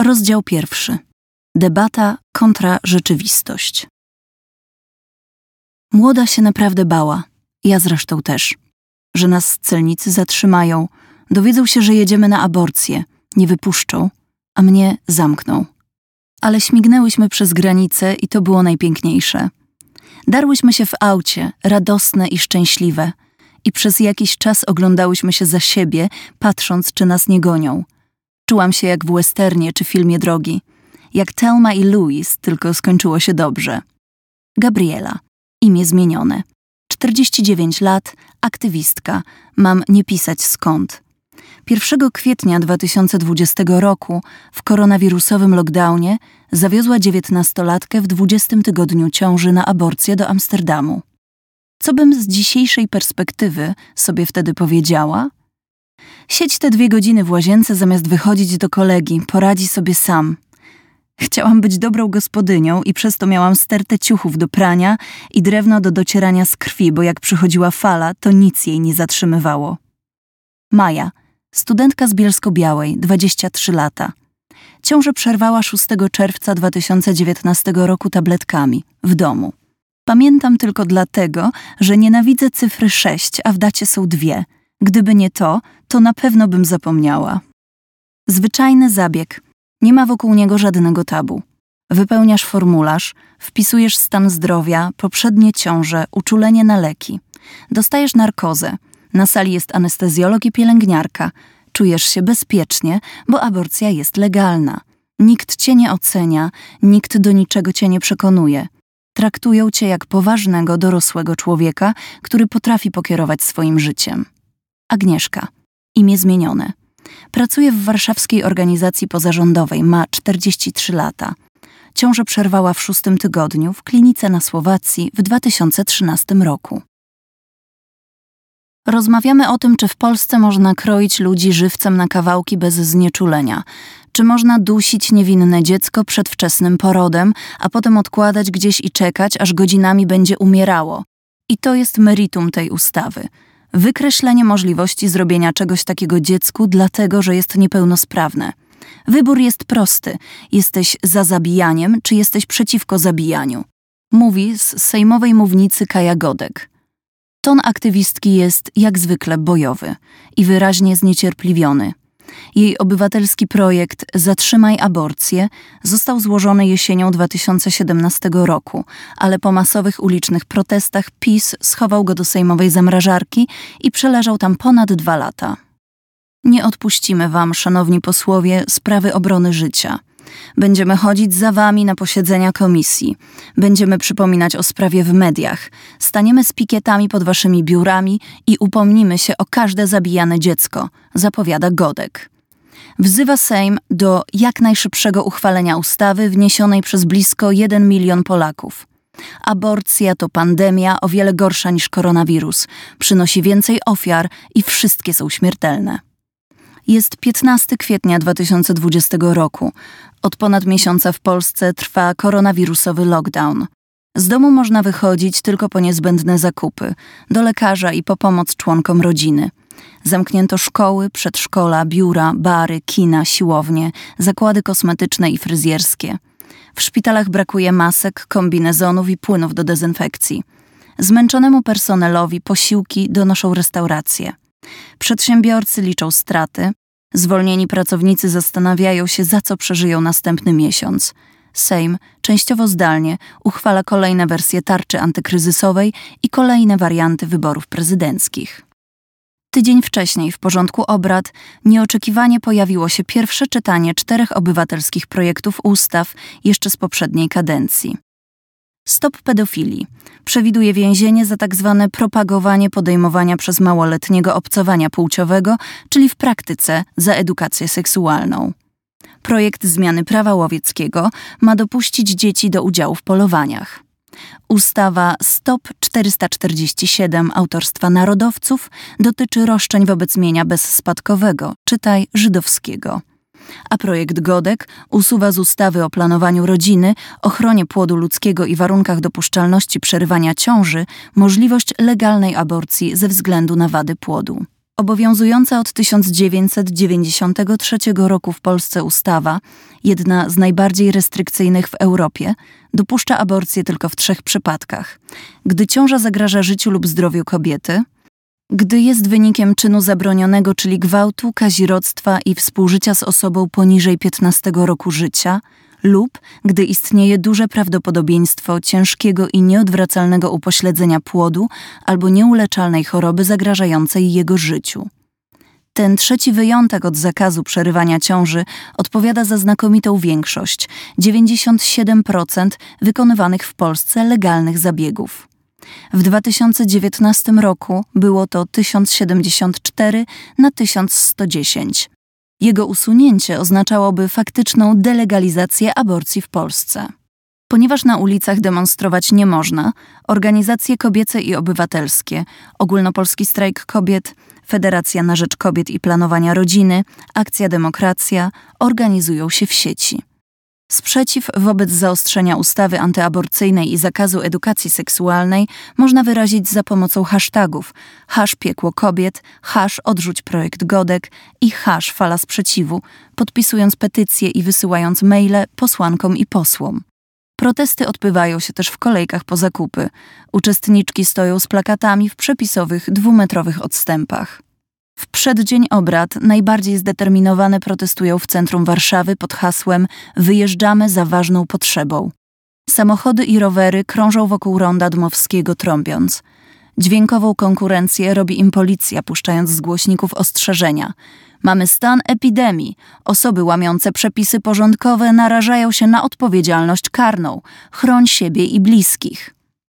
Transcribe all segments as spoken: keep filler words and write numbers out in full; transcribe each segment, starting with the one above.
Rozdział pierwszy. Debata kontra rzeczywistość. Młoda się naprawdę bała, ja zresztą też, że nas celnicy zatrzymają, dowiedzą się, że jedziemy na aborcję, nie wypuszczą, a mnie zamkną. Ale śmignęłyśmy przez granicę i to było najpiękniejsze. Darłyśmy się w aucie, radosne i szczęśliwe, i przez jakiś czas oglądałyśmy się za siebie, patrząc, czy nas nie gonią. Czułam się jak w westernie czy filmie drogi. Jak Thelma i Louise, tylko skończyło się dobrze. Gabriela. Imię zmienione. czterdzieści dziewięć lat, aktywistka. Mam nie pisać skąd. pierwszego kwietnia dwa tysiące dwudziestego roku w koronawirusowym lockdownie zawiozła dziewiętnastolatkę w dwudziestym tygodniu ciąży na aborcję do Amsterdamu. Co bym z dzisiejszej perspektywy sobie wtedy powiedziała? Siedź te dwie godziny w łazience zamiast wychodzić do kolegi, poradzi sobie sam. Chciałam być dobrą gospodynią i przez to miałam stertę ciuchów do prania i drewno do docierania z krwi, bo jak przychodziła fala, to nic jej nie zatrzymywało. Maja, studentka z Bielsko-Białej, dwadzieścia trzy lata. Ciążę przerwała szóstego czerwca dwa tysiące dziewiętnastego roku tabletkami, w domu. Pamiętam tylko dlatego, że nienawidzę cyfry sześć, a w dacie są dwie. Gdyby nie to, to na pewno bym zapomniała. Zwyczajny zabieg. Nie ma wokół niego żadnego tabu. Wypełniasz formularz, wpisujesz stan zdrowia, poprzednie ciąże, uczulenie na leki. Dostajesz narkozę. Na sali jest anestezjolog i pielęgniarka. Czujesz się bezpiecznie, bo aborcja jest legalna. Nikt cię nie ocenia, nikt do niczego cię nie przekonuje. Traktują cię jak poważnego, dorosłego człowieka, który potrafi pokierować swoim życiem. Agnieszka. Imię zmienione. Pracuje w warszawskiej organizacji pozarządowej, ma czterdzieści trzy lata. Ciążę przerwała w szóstym tygodniu w klinice na Słowacji w dwa tysiące trzynastym roku. Rozmawiamy o tym, czy w Polsce można kroić ludzi żywcem na kawałki bez znieczulenia, czy można dusić niewinne dziecko przed wczesnym porodem, a potem odkładać gdzieś i czekać, aż godzinami będzie umierało. I to jest meritum tej ustawy. Wykreślenie możliwości zrobienia czegoś takiego dziecku dlatego, że jest niepełnosprawne. Wybór jest prosty. Jesteś za zabijaniem, czy jesteś przeciwko zabijaniu? Mówi z sejmowej mównicy Kaja Godek. Ton aktywistki jest jak zwykle bojowy i wyraźnie zniecierpliwiony. Jej obywatelski projekt Zatrzymaj aborcję został złożony jesienią dwa tysiące siedemnastego roku, ale po masowych ulicznych protestach PiS schował go do sejmowej zamrażarki i przeleżał tam ponad dwa lata. Nie odpuścimy wam, szanowni posłowie, sprawy obrony życia. Będziemy chodzić za wami na posiedzenia komisji. Będziemy przypominać o sprawie w mediach. Staniemy z pikietami pod waszymi biurami i upomnimy się o każde zabijane dziecko, zapowiada Godek. Wzywa Sejm do jak najszybszego uchwalenia ustawy wniesionej przez blisko jeden milion Polaków. Aborcja to pandemia o wiele gorsza niż koronawirus. Przynosi więcej ofiar i wszystkie są śmiertelne. Jest piętnastego kwietnia dwa tysiące dwudziestego roku. Od ponad miesiąca w Polsce trwa koronawirusowy lockdown. Z domu można wychodzić tylko po niezbędne zakupy, do lekarza i po pomoc członkom rodziny. Zamknięto szkoły, przedszkola, biura, bary, kina, siłownie, zakłady kosmetyczne i fryzjerskie. W szpitalach brakuje masek, kombinezonów i płynów do dezynfekcji. Zmęczonemu personelowi posiłki donoszą restauracje. Przedsiębiorcy liczą straty, zwolnieni pracownicy zastanawiają się, za co przeżyją następny miesiąc. Sejm, częściowo zdalnie, uchwala kolejne wersje tarczy antykryzysowej i kolejne warianty wyborów prezydenckich. Tydzień wcześniej w porządku obrad nieoczekiwanie pojawiło się pierwsze czytanie czterech obywatelskich projektów ustaw jeszcze z poprzedniej kadencji. Stop pedofilii przewiduje więzienie za tak zwane propagowanie podejmowania przez małoletniego obcowania płciowego, czyli w praktyce za edukację seksualną. Projekt zmiany prawa łowieckiego ma dopuścić dzieci do udziału w polowaniach. Ustawa Stop czterysta czterdzieści siedem autorstwa narodowców dotyczy roszczeń wobec mienia bezspadkowego, czytaj żydowskiego. A projekt Godek usuwa z ustawy o planowaniu rodziny, ochronie płodu ludzkiego i warunkach dopuszczalności przerywania ciąży możliwość legalnej aborcji ze względu na wady płodu. Obowiązująca od tysiąc dziewięćset dziewięćdziesiątego trzeciego roku w Polsce ustawa, jedna z najbardziej restrykcyjnych w Europie, dopuszcza aborcję tylko w trzech przypadkach. Gdy ciąża zagraża życiu lub zdrowiu kobiety, gdy jest wynikiem czynu zabronionego, czyli gwałtu, kazirodztwa i współżycia z osobą poniżej piętnastego roku życia, lub gdy istnieje duże prawdopodobieństwo ciężkiego i nieodwracalnego upośledzenia płodu albo nieuleczalnej choroby zagrażającej jego życiu. Ten trzeci wyjątek od zakazu przerywania ciąży odpowiada za znakomitą większość, dziewięćdziesiąt siedem procent wykonywanych w Polsce legalnych zabiegów. W dwa tysiące dziewiętnastym roku było to tysiąc siedemdziesiąt cztery na tysiąc sto dziesięć. Jego usunięcie oznaczałoby faktyczną delegalizację aborcji w Polsce. Ponieważ na ulicach demonstrować nie można, organizacje kobiece i obywatelskie, Ogólnopolski Strajk Kobiet, Federacja na Rzecz Kobiet i Planowania Rodziny, Akcja Demokracja organizują się w sieci. Sprzeciw wobec zaostrzenia ustawy antyaborcyjnej i zakazu edukacji seksualnej można wyrazić za pomocą hashtagów hasz piekło kobiet, hasz odrzuć projekt Godek i hasz fala sprzeciwu, podpisując petycje i wysyłając maile posłankom i posłom. Protesty odbywają się też w kolejkach po zakupy. Uczestniczki stoją z plakatami w przepisowych dwumetrowych odstępach. W przeddzień obrad najbardziej zdeterminowane protestują w centrum Warszawy pod hasłem „Wyjeżdżamy za ważną potrzebą”. Samochody i rowery krążą wokół ronda Dmowskiego trąbiąc. Dźwiękową konkurencję robi im policja, puszczając z głośników ostrzeżenia. Mamy stan epidemii. Osoby łamiące przepisy porządkowe narażają się na odpowiedzialność karną. Chroń siebie i bliskich.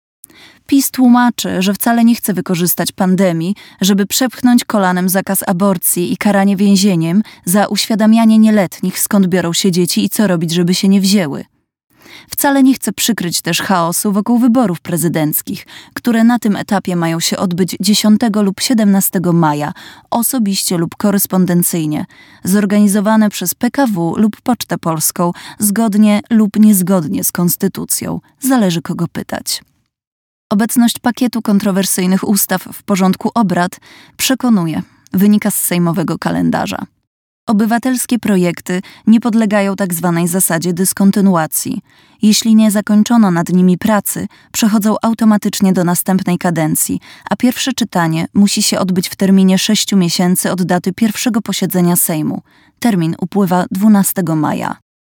PiS tłumaczy, że wcale nie chce wykorzystać pandemii, żeby przepchnąć kolanem zakaz aborcji i karanie więzieniem za uświadamianie nieletnich, skąd biorą się dzieci i co robić, żeby się nie wzięły. Wcale nie chce przykryć też chaosu wokół wyborów prezydenckich, które na tym etapie mają się odbyć dziesiątego lub siedemnastego maja, osobiście lub korespondencyjnie, zorganizowane przez P K W lub Pocztę Polską, zgodnie lub niezgodnie z konstytucją. Zależy kogo pytać. Obecność pakietu kontrowersyjnych ustaw w porządku obrad przekonuje, wynika z sejmowego kalendarza. Obywatelskie projekty nie podlegają tzw. zasadzie dyskontynuacji. Jeśli nie zakończono nad nimi pracy, przechodzą automatycznie do następnej kadencji, a pierwsze czytanie musi się odbyć w terminie sześciu miesięcy od daty pierwszego posiedzenia Sejmu. Termin upływa dwunastego maja.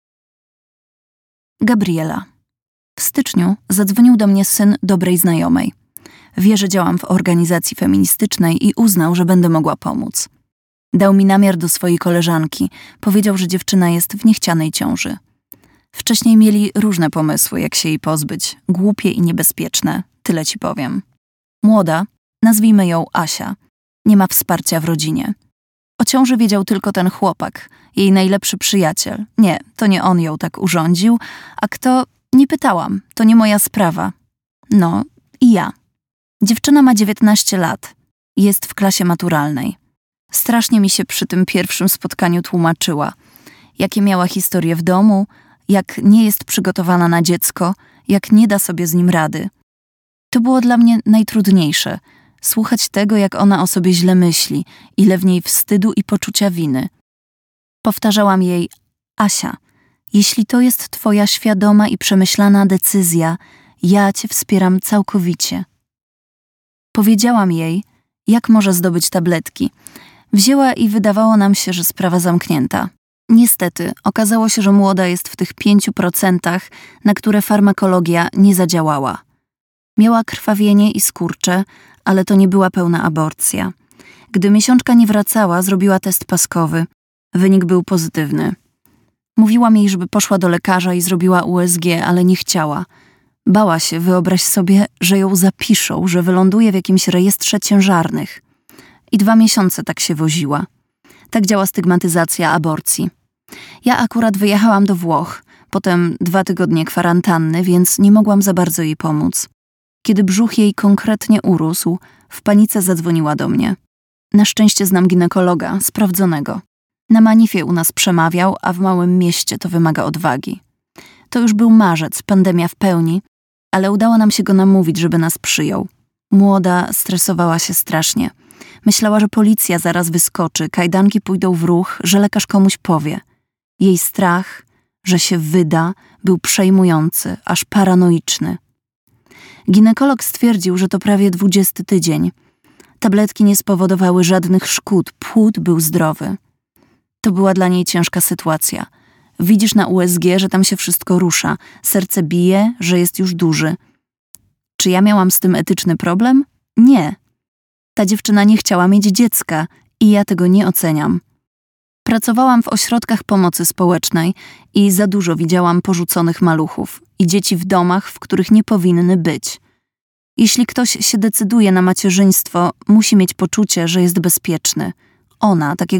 Gabriela. W styczniu zadzwonił do mnie syn dobrej znajomej. Wie, że działam w organizacji feministycznej i uznał, że będę mogła pomóc. Dał mi namiar do swojej koleżanki. Powiedział, że dziewczyna jest w niechcianej ciąży. Wcześniej mieli różne pomysły, jak się jej pozbyć. Głupie i niebezpieczne. Tyle ci powiem. Młoda, nazwijmy ją Asia, nie ma wsparcia w rodzinie. O ciąży wiedział tylko ten chłopak, jej najlepszy przyjaciel. Nie, to nie on ją tak urządził, a kto... Nie pytałam, to nie moja sprawa. No i ja. Dziewczyna ma dziewiętnaście lat. Jest w klasie maturalnej. Strasznie mi się przy tym pierwszym spotkaniu tłumaczyła. Jakie miała historie w domu, jak nie jest przygotowana na dziecko, jak nie da sobie z nim rady. To było dla mnie najtrudniejsze. Słuchać tego, jak ona o sobie źle myśli, ile w niej wstydu i poczucia winy. Powtarzałam jej, Asia, jeśli to jest twoja świadoma i przemyślana decyzja, ja cię wspieram całkowicie. Powiedziałam jej, jak może zdobyć tabletki. Wzięła i wydawało nam się, że sprawa zamknięta. Niestety, okazało się, że młoda jest w tych pięciu procentach, na które farmakologia nie zadziałała. Miała krwawienie i skurcze, ale to nie była pełna aborcja. Gdy miesiączka nie wracała, zrobiła test paskowy. Wynik był pozytywny. Mówiłam jej, żeby poszła do lekarza i zrobiła U S G, ale nie chciała. Bała się, wyobraź sobie, że ją zapiszą, że wyląduje w jakimś rejestrze ciężarnych. I dwa miesiące tak się woziła. Tak działa stygmatyzacja aborcji. Ja akurat wyjechałam do Włoch, potem dwa tygodnie kwarantanny, więc nie mogłam za bardzo jej pomóc. Kiedy brzuch jej konkretnie urósł, w panice zadzwoniła do mnie. Na szczęście znam ginekologa, sprawdzonego. Na Manifie u nas przemawiał, a w małym mieście to wymaga odwagi. To już był marzec, pandemia w pełni, ale udało nam się go namówić, żeby nas przyjął. Młoda stresowała się strasznie. Myślała, że policja zaraz wyskoczy, kajdanki pójdą w ruch, że lekarz komuś powie. Jej strach, że się wyda, był przejmujący, aż paranoiczny. Ginekolog stwierdził, że to prawie dwudziesty tydzień. Tabletki nie spowodowały żadnych szkód, płód był zdrowy. To była dla niej ciężka sytuacja. Widzisz na U S G, że tam się wszystko rusza, serce bije, że jest już duży. Czy ja miałam z tym etyczny problem? Nie. Ta dziewczyna nie chciała mieć dziecka i ja tego nie oceniam. Pracowałam w ośrodkach pomocy społecznej i za dużo widziałam porzuconych maluchów i dzieci w domach, w których nie powinny być. Jeśli ktoś się decyduje na macierzyństwo, musi mieć poczucie, że jest bezpieczny. Ona takiego